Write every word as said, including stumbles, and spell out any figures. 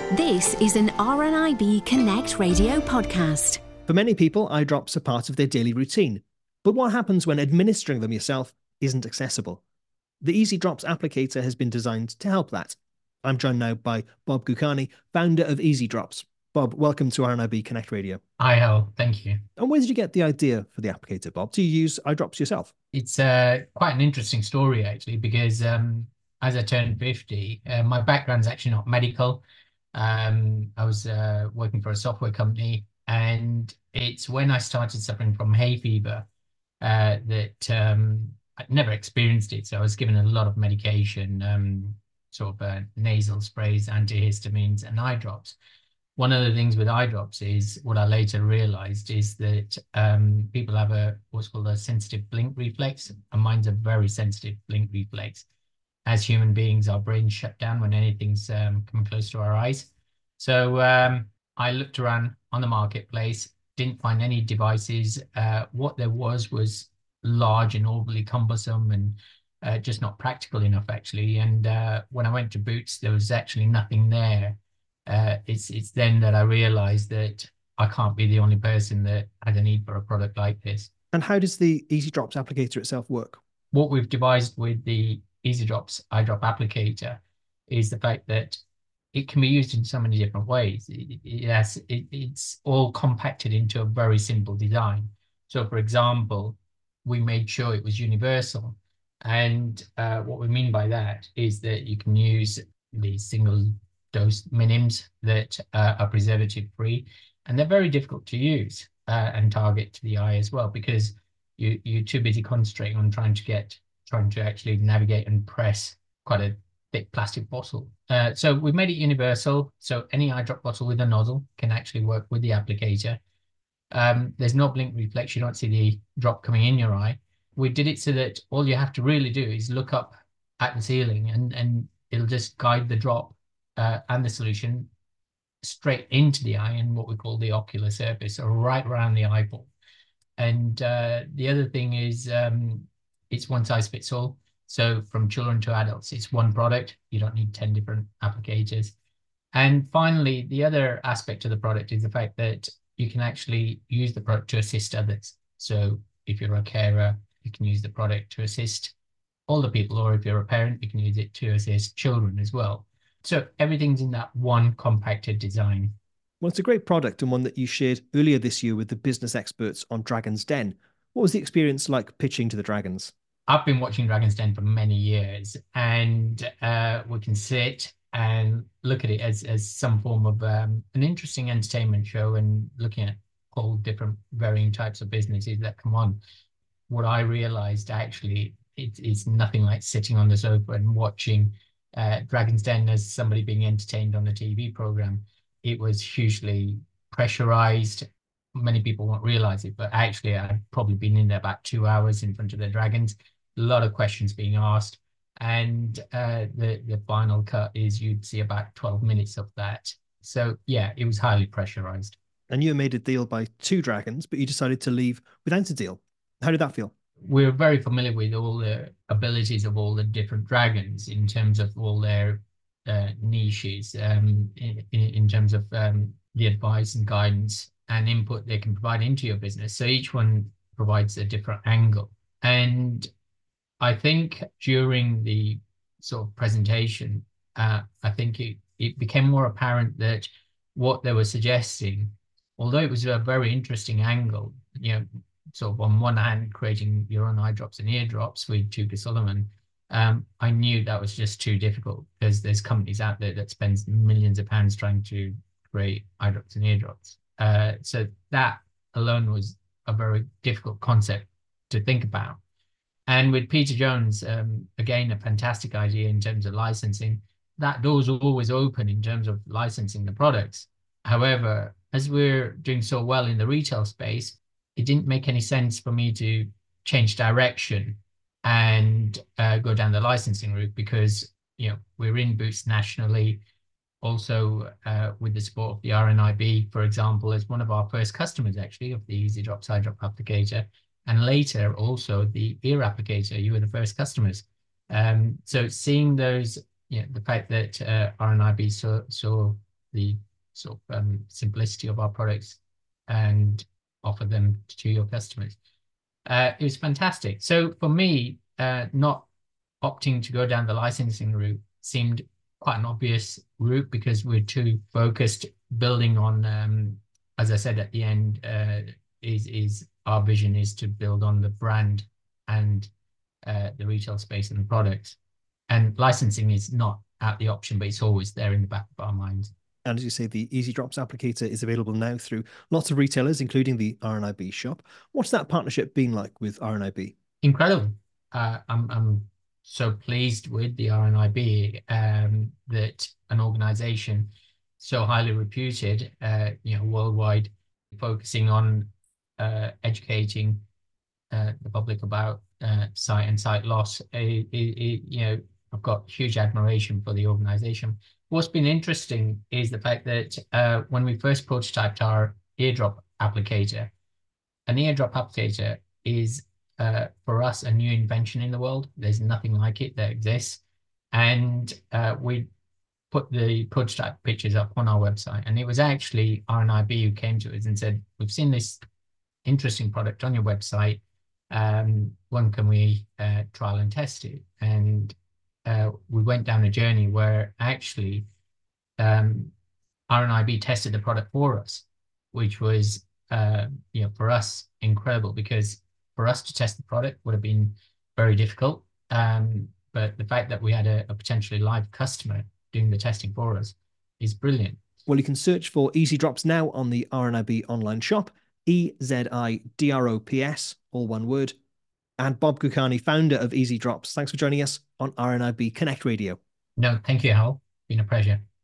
This is an R N I B Connect radio podcast. For many people, eye drops are part of their daily routine. But what happens when administering them yourself isn't accessible? The Easy Drops applicator has been designed to help that. I'm joined now by Bob Gucani, founder of Easy Drops. Bob, welcome to R N I B Connect Radio. Hi, Hal. Thank you. And where did you get the idea for the applicator, Bob? Do you use eye drops yourself? It's uh, quite an interesting story, actually, because um, as I turned fifty, uh, my background's actually not medical. Um, I was uh, working for a software company, and it's when I started suffering from hay fever uh, that um, I'd never experienced it. So I was given a lot of medication, um, sort of uh, nasal sprays, antihistamines, and eye drops. One of the things with eye drops is what I later realized is that um, people have a what's called a sensitive blink reflex, and mine's a very sensitive blink reflex. As human beings, our brains shut down when anything's um, coming close to our eyes. So um, I looked around on the marketplace, didn't find any devices. Uh, what there was was large and overly cumbersome and uh, just not practical enough, actually. And uh, when I went to Boots, there was actually nothing there. Uh, it's it's then that I realized that I can't be the only person that had a need for a product like this. And how does the Easy Drops applicator itself work? What we've devised with the Easy Drops eye drop applicator is the fact that it can be used in so many different ways. It, it has, it, it's all compacted into a very simple design. So, for example, we made sure it was universal. And uh, what we mean by that is that you can use these single dose minims that uh, are preservative free, and they're very difficult to use uh, and target to the eye as well, because you, you're too busy concentrating on trying to get trying to actually navigate and press quite a thick plastic bottle. Uh, so we've made it universal, so any eye drop bottle with a nozzle can actually work with the applicator. Um, there's no blink reflex, you don't see the drop coming in your eye. We did it so that all you have to really do is look up at the ceiling, and, and it'll just guide the drop uh, and the solution straight into the eye and what we call the ocular surface, or right around the eyeball. And uh, the other thing is um, it's one size fits all. So from children to adults, it's one product. You don't need ten different applicators. And finally, the other aspect of the product is the fact that you can actually use the product to assist others. So if you're a carer, you can use the product to assist older people, or if you're a parent, you can use it to assist children as well. So everything's in that one compacted design. Well, it's a great product, and one that you shared earlier this year with the business experts on Dragon's Den. What was the experience like pitching to the Dragons? I've been watching Dragon's Den for many years, and uh, we can sit and look at it as, as some form of um, an interesting entertainment show, and looking at all different varying types of businesses that come on. What I realized actually, it is nothing like sitting on the sofa and watching uh, Dragon's Den as somebody being entertained on a T V program. It was hugely pressurized. Many people won't realize it, but actually I'd probably been in there about two hours in front of the Dragons. A lot of questions being asked, and uh, the the final cut is you'd see about twelve minutes of that. So yeah, it was highly pressurized. And you made a deal by two Dragons, but you decided to leave without a deal. How did that feel? We're very familiar with all the abilities of all the different Dragons in terms of all their uh, niches, um, in, in terms of um, the advice and guidance and input they can provide into your business. So each one provides a different angle. And I think during the sort of presentation, uh, I think it, it became more apparent that what they were suggesting, although it was a very interesting angle, you know, sort of on one hand, creating your own eye drops and ear drops with Tuka Sullivan, um, I knew that was just too difficult, because there's companies out there that spends millions of pounds trying to create eye drops and ear drops. Uh, so that alone was a very difficult concept to think about. And with Peter Jones, um, again, a fantastic idea in terms of licensing. That door's always open in terms of licensing the products. However, as we're doing so well in the retail space, it didn't make any sense for me to change direction and uh, go down the licensing route, because, you know, we're in Boots nationally. Also, uh, with the support of the R N I B, for example, as one of our first customers, actually, of the Easy Drops eye drop applicator. And later, also, the ear applicator, you were the first customers. Um, so seeing those, you know, the fact that uh, R N I B saw, saw the sort of um, simplicity of our products and offer them to your customers. Uh, it was fantastic. So for me, uh, not opting to go down the licensing route seemed quite an obvious route because we're too focused building on, um, as I said at the end, uh, is is our vision is to build on the brand and uh, the retail space and the products. And licensing is not out the option, but it's always there in the back of our minds. And as you say, the EasyDrops applicator is available now through lots of retailers, including the R N I B shop. What's that partnership been like with R N I B? Incredible. Uh, I'm I'm so pleased with the R N I B um, that an organization so highly reputed, uh, you know, worldwide, focusing on uh, educating uh, the public about uh, sight and sight loss. It, it, it, you know, I've got huge admiration for the organization. What's been interesting is the fact that uh, when we first prototyped our eardrop applicator, an eardrop applicator is, uh, for us, a new invention in the world. There's nothing like it that exists. And uh, we put the prototype pictures up on our website. And it was actually R N I B who came to us and said, we've seen this interesting product on your website. Um, when can we uh, trial and test it? And uh, we went down a journey where actually um, R N I B tested the product for us, which was, uh, you know, for us, incredible, because for us to test the product would have been very difficult. Um, but the fact that we had a, a potentially live customer doing the testing for us is brilliant. Well, you can search for EasyDrops now on the R N I B online shop, E Z I D R O P S, all one word. And Bob Gucani, founder of EasyDrops, thanks for joining us on R N I B Connect Radio. No, thank you, Hal. Been a pleasure.